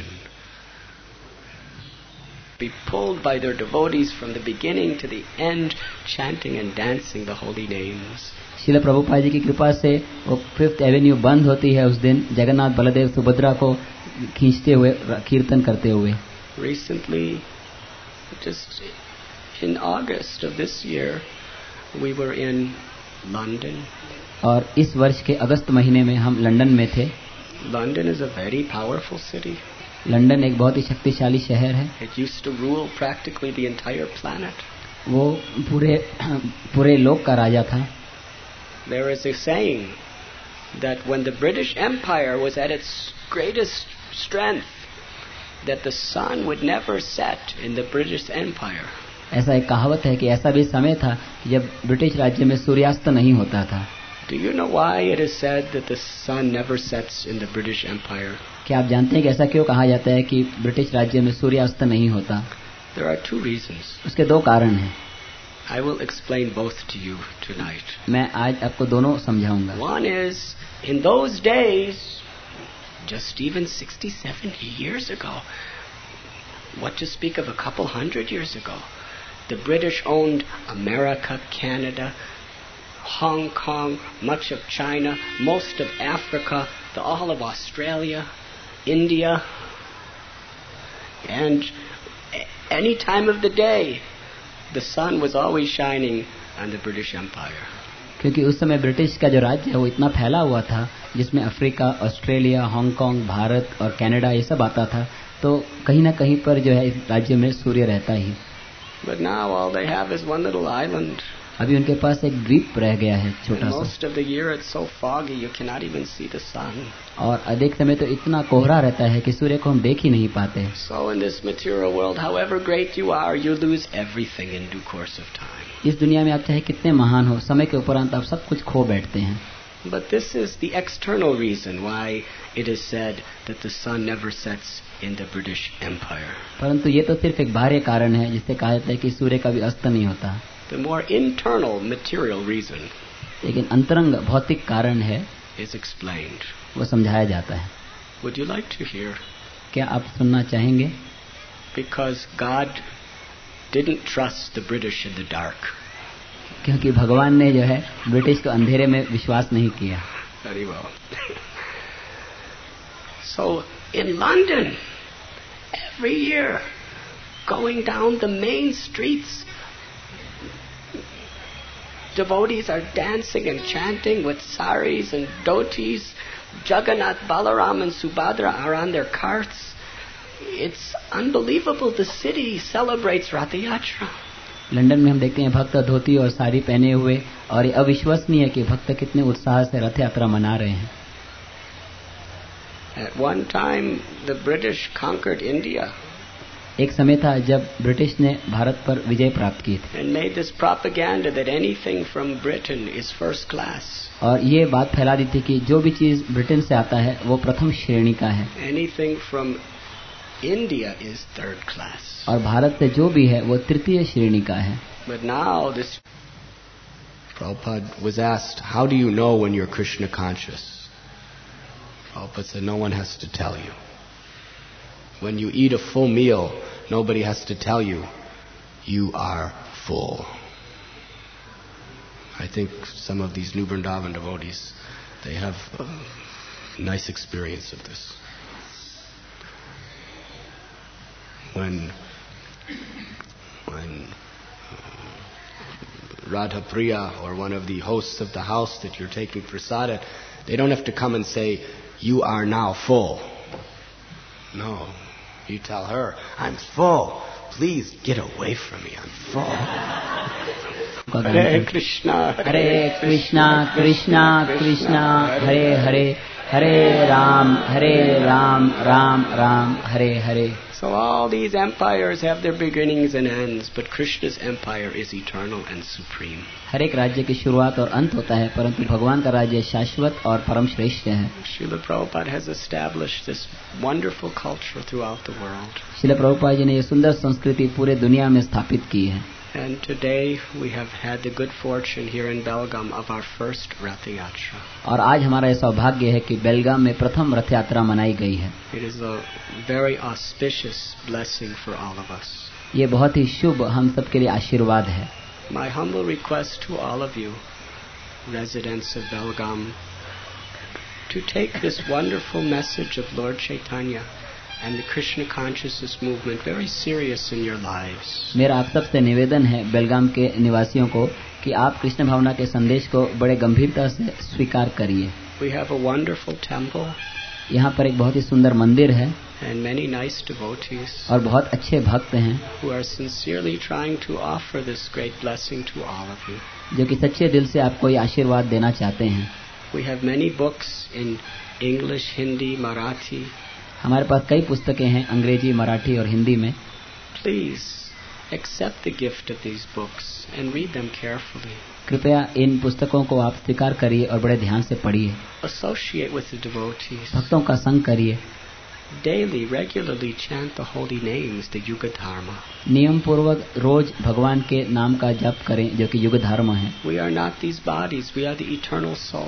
[SPEAKER 1] Be pulled by their devotees from the beginning to the end, chanting and dancing the holy names.
[SPEAKER 2] Srila Prabhupada ji की कृपा से वो 5th एवेन्यू बंद होती है उस दिन, जगन्नाथ बलदेव सुभद्रा को खींचते हुए, कीर्तन करते हुए।
[SPEAKER 1] Recently, just in August of this year, we were in London.
[SPEAKER 2] और इस वर्ष के अगस्त महीने में हम लंदन में थे।
[SPEAKER 1] London is a very powerful city.
[SPEAKER 2] London एक बहुत ही शक्तिशाली शहर है।
[SPEAKER 1] It used to rule practically the entire planet.
[SPEAKER 2] वो पूरे लोक का राजा था।
[SPEAKER 1] There is a saying that when the British Empire was at its greatest strength, that the sun would never set in the British Empire.
[SPEAKER 2] ऐसा एक कहावत है कि ऐसा भी समय था कि जब ब्रिटिश राज्य में सूर्यास्त नहीं होता था।
[SPEAKER 1] Do you know why it is said that the sun never sets in the British Empire?
[SPEAKER 2] क्या आप जानते हैं कि ऐसा क्यों कहा जाता है कि ब्रिटिश राज्य में सूर्यास्त नहीं होता?
[SPEAKER 1] There are two reasons.
[SPEAKER 2] उसके दो कारण हैं।
[SPEAKER 1] I will explain both to you tonight.
[SPEAKER 2] मैं आज आपको दोनों समझाऊंगा।
[SPEAKER 1] One is, in those days, just even 60, 70 years ago, What to speak of a couple hundred years ago? The British owned America, Canada, Hong Kong, much of China, most of Africa, all of Australia, India, and any time of the day, the sun was always shining on the British Empire.
[SPEAKER 2] क्योंकि उस समय ब्रिटिश का जो राज्य है वो इतना फैला हुआ था, जिसमें अफ्रीका, ऑस्ट्रेलिया, हांगकांग, भारत और कनाडा ये सब आता था, तो कहीं ना कहीं पर जो है इस राज्य में सूर्य रहता ही.
[SPEAKER 1] But now all they have is one little island.
[SPEAKER 2] अभी उनके पास एक द्वीप रह गया है छोटा सा.
[SPEAKER 1] Most of the year it's so foggy you cannot even see the sun.
[SPEAKER 2] और अधिक समय तो इतना कोहरा रहता है कि सूर्य को हम देख ही नहीं पाते.
[SPEAKER 1] So in this material world, however great you are, you lose everything in due course of time.
[SPEAKER 2] इस दुनिया में आप चाहे कितने महान हो, समय के उपरांत आप सब कुछ खो बैठते हैं.
[SPEAKER 1] But this is the external reason why it is said that the sun never sets in the British Empire.
[SPEAKER 2] परंतु ये तो सिर्फ एक बाहरी कारण है जिससे कहा जाता है कि सूर्य का भी अस्त नहीं होता.
[SPEAKER 1] The more internal material reason,
[SPEAKER 2] लेकिन अंतरंग भौतिक कारण है,
[SPEAKER 1] is explained.
[SPEAKER 2] वो समझाया जाता है.
[SPEAKER 1] Would you like to hear?
[SPEAKER 2] क्या आप सुनना चाहेंगे?
[SPEAKER 1] Because God didn't trust the British in the dark.
[SPEAKER 2] क्योंकि भगवान ने जो है ब्रिटिश को अंधेरे में विश्वास नहीं किया.
[SPEAKER 1] Very well. So in London, every year, going down the main streets, devotees are dancing and chanting with saris and dhotis. Jagannath, Balaram and Subhadra are on their carts. It's unbelievable. The city celebrates Rath Yatra.
[SPEAKER 2] London में हम देखते हैं भक्त धोती और साड़ी पहने हुए, और ये अविश्वसनीय है कि भक्त कितने उत्साह से रथ यात्रा मना रहे हैं.
[SPEAKER 1] At one time, the British conquered India.
[SPEAKER 2] एक समय था जब ब्रिटिश ने भारत पर विजय प्राप्त की थी.
[SPEAKER 1] And made this propaganda that anything from Britain is first class.
[SPEAKER 2] और ये बात फैला दी थी कि जो भी चीज ब्रिटेन से आता है वो प्रथम श्रेणी का है.
[SPEAKER 1] Anything from India is third class.
[SPEAKER 2] और भारत से जो भी है वो तृतीय श्रेणी का है.
[SPEAKER 1] But now this Prabhupada was asked, how do you know when you're Krishna conscious? Prabhupada said, no one has to tell you. When you eat a full meal, nobody has to tell you, you are full. I think some of these New Vrindavan devotees, they have a nice experience of this. When Radha Priya or one of the hosts of the house that you're taking prasada, they don't have to come and say, you are now full. No. You tell her, I'm full. Please get away from me. I'm full. Hare Krishna.
[SPEAKER 2] Hare Krishna, Krishna Krishna, Hare Hare, Hare Ram, Ram Ram, Hare Hare.
[SPEAKER 1] So all these empires have their beginnings and ends, but Krishna's empire is eternal and supreme.
[SPEAKER 2] हर एक राज्य की शुरुआत और अंत होता है, परंतु भगवान का राज्य शाश्वत और परम श्रेष्ठ है.
[SPEAKER 1] Srila Prabhupada has established this wonderful culture throughout the world.
[SPEAKER 2] Srila Prabhupada ji ने ये सुंदर संस्कृति पूरे दुनिया में स्थापित की है.
[SPEAKER 1] And today we have had the good fortune here in Belgaum of our first Rath Yatra.
[SPEAKER 2] और आज हमारा यह सौभाग्य है कि बेलगाम में प्रथम रथ यात्रा मनाई गई है.
[SPEAKER 1] It is a very auspicious blessing for all of us.
[SPEAKER 2] ये बहुत ही शुभ हम सब के लिए आशीर्वाद है.
[SPEAKER 1] My humble request to all of you, residents of Belgaum, to take this wonderful message of Lord Chaitanya and the Krishna consciousness movement very serious in your lives.
[SPEAKER 2] मेरा आप सबसे निवेदन है बेलगाम के निवासियों को कि आप कृष्ण भावना के संदेश को बड़े गंभीरता से स्वीकार करिए.
[SPEAKER 1] We have a wonderful temple.
[SPEAKER 2] यहाँ पर एक बहुत ही सुंदर मंदिर है.
[SPEAKER 1] And many nice devotees.
[SPEAKER 2] और बहुत अच्छे भक्त हैं.
[SPEAKER 1] Who are sincerely trying to offer this great blessing to all of you.
[SPEAKER 2] जो कि सच्चे दिल से आपको ये आशीर्वाद देना चाहते हैं.
[SPEAKER 1] We have many books in English, Hindi, Marathi.
[SPEAKER 2] हमारे पास कई पुस्तकें हैं अंग्रेजी, मराठी और हिंदी में.
[SPEAKER 1] Please accept the gift of these books and read them carefully.
[SPEAKER 2] कृपया इन पुस्तकों को आप स्वीकार करिए और बड़े ध्यान से पढ़िए.
[SPEAKER 1] Associate with the devotees.
[SPEAKER 2] भक्तों का संग करिए.
[SPEAKER 1] Daily, regularly chant the holy names, the Yuga Dharma.
[SPEAKER 2] नियम पूर्वक रोज भगवान के नाम का जप करें जो कि युग धर्म है.
[SPEAKER 1] We are not these bodies, we are the eternal soul.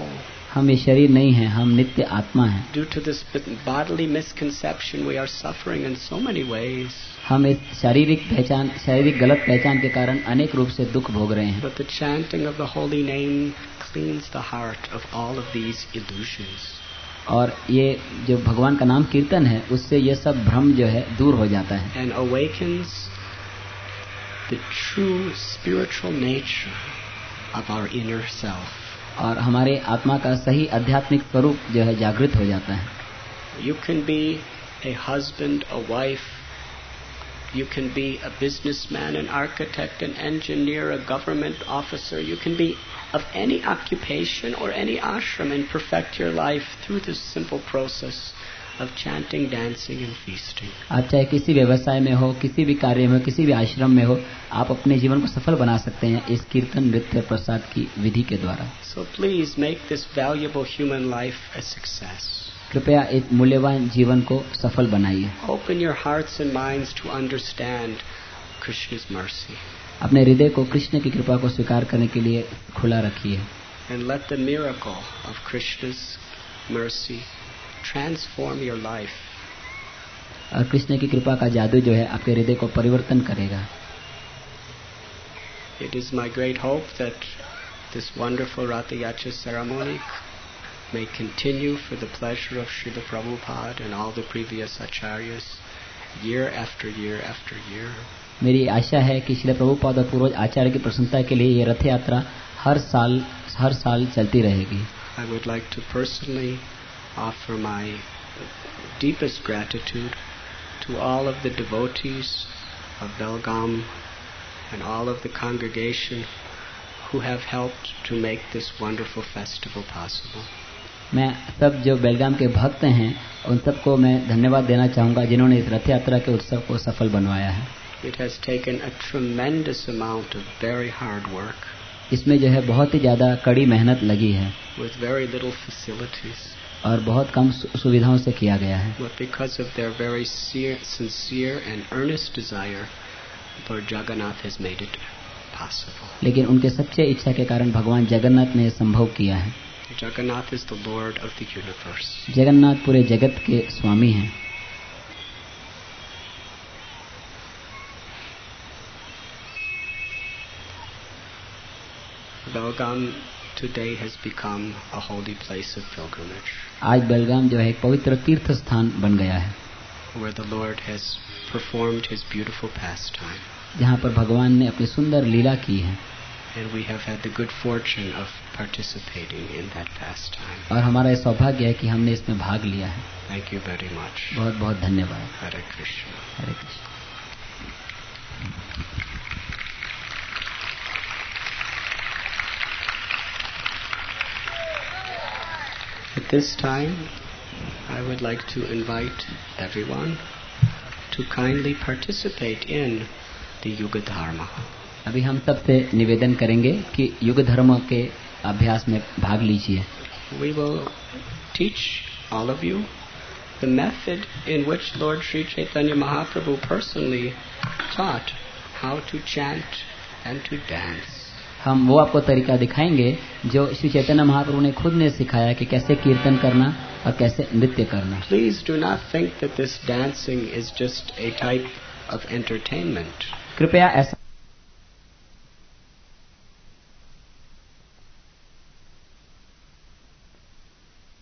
[SPEAKER 2] हम ये शरीर नहीं है, हम नित्य आत्मा हैं।
[SPEAKER 1] Due to this bodily misconception, we are suffering in so many ways.
[SPEAKER 2] हम इस शारीरिक गलत पहचान के कारण अनेक रूप से दुख भोग रहे हैं।
[SPEAKER 1] But the chanting of the holy name cleans the heart of all of these illusions.
[SPEAKER 2] और ये जो भगवान का नाम कीर्तन है, उससे ये सब भ्रम जो है दूर हो जाता है।
[SPEAKER 1] And awakens the true spiritual nature of our inner self.
[SPEAKER 2] और हमारे आत्मा का सही आध्यात्मिक स्वरूप जो है जागृत हो जाता है।
[SPEAKER 1] You can be a husband, a wife. You can be a businessman, an architect, an engineer, a government officer. You can be of any occupation or any ashram and perfect your life through this simple process of chanting, dancing and feasting.
[SPEAKER 2] आप चाहे किसी व्यवसाय में हो, किसी भी कार्य में हो, किसी भी आश्रम में हो, आप अपने जीवन को सफल बना सकते हैं इस कीर्तन, नृत्य, प्रसाद की विधि के द्वारा।
[SPEAKER 1] So please make this valuable human life a success.
[SPEAKER 2] कृपया एक मूल्यवान जीवन को सफल बनाइए।
[SPEAKER 1] Open your hearts and minds to understand Krishna's mercy.
[SPEAKER 2] अपने हृदय को कृष्ण की कृपा को स्वीकार करने के लिए खुला रखिए।
[SPEAKER 1] And let the miracle of Krishna's mercy transform your life.
[SPEAKER 2] और कृष्ण की कृपा का जादू जो है आपके हृदय को परिवर्तन करेगा।
[SPEAKER 1] It is my great hope that this wonderful Ratha Yatra ceremony may continue for the pleasure of Srila Prabhupada and all the previous acharyas year after year after year.
[SPEAKER 2] मेरी आशा है कि श्रील प्रभुपाद और पूर्वज आचार्य की प्रसन्नता के लिए ये रथ यात्रा हर साल चलती रहेगी।
[SPEAKER 1] I would like to personally offer my deepest gratitude to all of the devotees of Belgaum and all of the congregation who have helped to make this wonderful festival possible.
[SPEAKER 2] मैं सब जो बेलगाम के भक्त हैं उन सबको मैं धन्यवाद देना चाहूँगा जिन्होंने इस रथ यात्रा के उत्सव को सफल बनवाया है।
[SPEAKER 1] It has taken a tremendous amount of very hard work.
[SPEAKER 2] इसमें जो है बहुत ही ज़्यादा कड़ी मेहनत लगी है।
[SPEAKER 1] With very little facilities.
[SPEAKER 2] और बहुत कम सुविधाओं से किया गया है।
[SPEAKER 1] But because of their very sincere and earnest desire, Lord Jagannath has made it possible.
[SPEAKER 2] लेकिन उनके सच्चे इच्छा के कारण भगवान जगन्नाथ ने संभव किया है।
[SPEAKER 1] Jagannath is the Lord of the universe.
[SPEAKER 2] Jagannath पूरे जगत के स्वामी हैं।
[SPEAKER 1] Belgaum today has become a holy place of pilgrimage.
[SPEAKER 2] आज बेलगाम जो है एक पवित्र तीर्थ स्थान बन गया है।
[SPEAKER 1] Where the Lord has performed His beautiful pastime.
[SPEAKER 2] जहाँ पर भगवान ने अपनी सुंदर लीला की है।
[SPEAKER 1] And we have had the good fortune of participating in that pastime.
[SPEAKER 2] और हमारा सौभाग्य है कि हमने इसमें भाग लिया है।
[SPEAKER 1] Thank you very much.
[SPEAKER 2] बहुत बहुत धन्यवाद।
[SPEAKER 1] Hare Krishna.
[SPEAKER 2] Hare Krishna.
[SPEAKER 1] At this time, I would like to invite everyone to kindly participate in the Yuga Dharma.
[SPEAKER 2] अभी हम सबसे निवेदन करेंगे कि युग धर्म के अभ्यास में भाग लीजिए।
[SPEAKER 1] We will teach all of you the method in which Lord Sri Chaitanya Mahaprabhu personally taught how to chant and to dance.
[SPEAKER 2] हम वो आपको तरीका दिखाएंगे जो श्री चैतन्य महाप्रभु ने खुद ने सिखाया कि कैसे कीर्तन करना और कैसे नृत्य करना।
[SPEAKER 1] Please do not think that this dancing is just a type of entertainment.
[SPEAKER 2] कृपया ऐसा